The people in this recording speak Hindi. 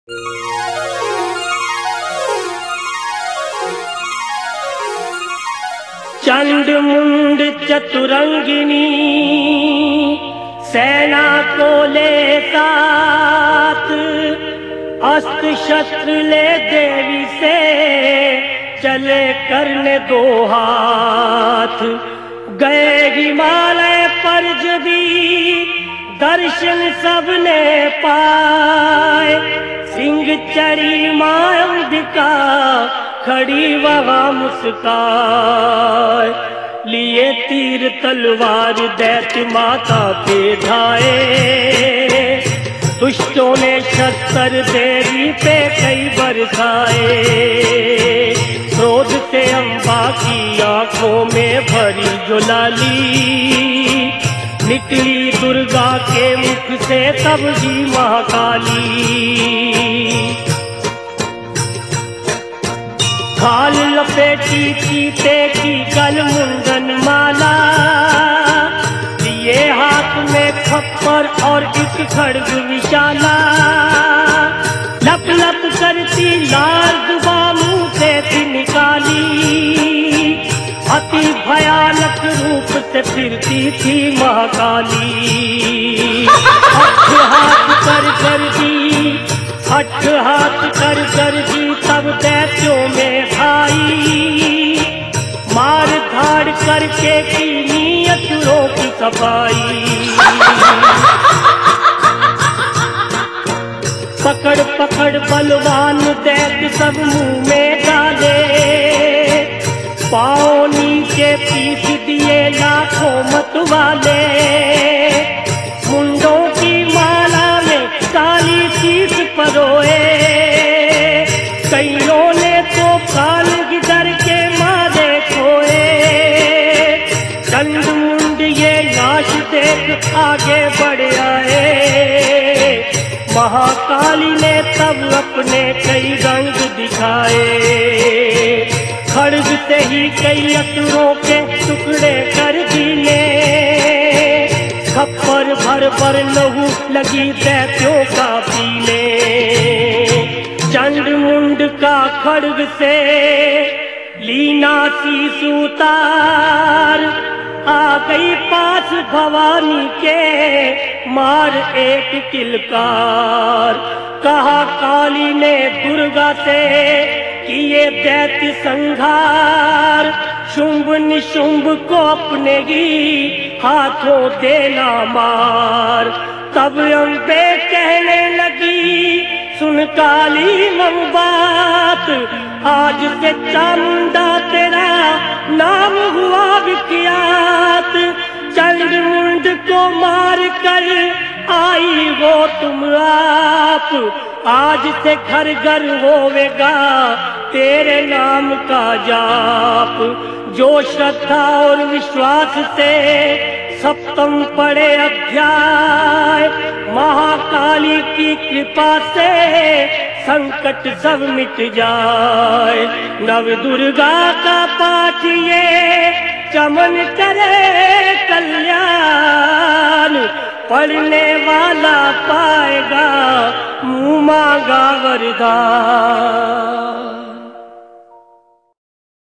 चंड मुंड चतुरंगिनी सेना को ले साथ, अस्त्र शस्त्र ले देवी से चले करने दो हाथ। गए हिमालय पर जदी दर्शन सबने पाए, सिंह चढ़ी मां अंबिका खड़ी वहां मुस्काए। लिए तीर तलवार दैत्य माता पे ढाए, दुष्टों ने शस्त्र देवी पे कई बरसाए। क्रोध से अम्बा की आंखों में भरी ज्वाली, निकली दुर्गा के मुख से तब जी महाकाली। खाल लपेटी चीते की गल मुंडन माला, लिए हाथ में खप्पर और एक खड्ग विशाला। लप लप करती लाल दुबा मुंह से थी निकाली, अति भयानक रूप से फिरती थी महाकाली। अठ हाथ कर दी, अठ हाथ कर दी तब दैत्यों में भाई, मार धाड़ करके की असुरों की सफाई। पकड़ पकड़ बलवान दैत्य सब मुंह में डाले, पाँव नीचे पीस दिए लाखों मतवाले। मुंडों की माला में काली शीश परोए, कईयों ने तो काल गिदर के मारे खोए। चंड मुंड ये नाश देख आगे बढ़ आए, महाकाली ने तब अपने कई रंग दिखाए। खड्ग से ही कई असुरों के टुकड़े कर दिए, खप्पर भर भर लहू लगी दैत्यों का पीने। चंड मुंड का खड्ग से लीना सी सूतार, आ गई पास भवानी के मार एक किलकार। कहा काली ने दुर्गा से किए दैत्य संघार, शुंभ निशुंभ को अपने ही हाथों देना मार। तब अम्बे कहने लगी सुन काली मम बात, आज से चामुंडा तेरा नाम हुआ विख्यात। चंड मुंड को मार कर आई हो तुम आप, आज से घर घर होवेगा तेरे नाम का जाप। जो श्रद्धा और विश्वास से सप्तम पढ़े अध्याय, महाकाली की कृपा से संकट सब मिट जाए। नव दुर्गा का पाठ ये चमन करे कल्याण, पढ़ने वाला पाएगा मुँह मांगा वरदान।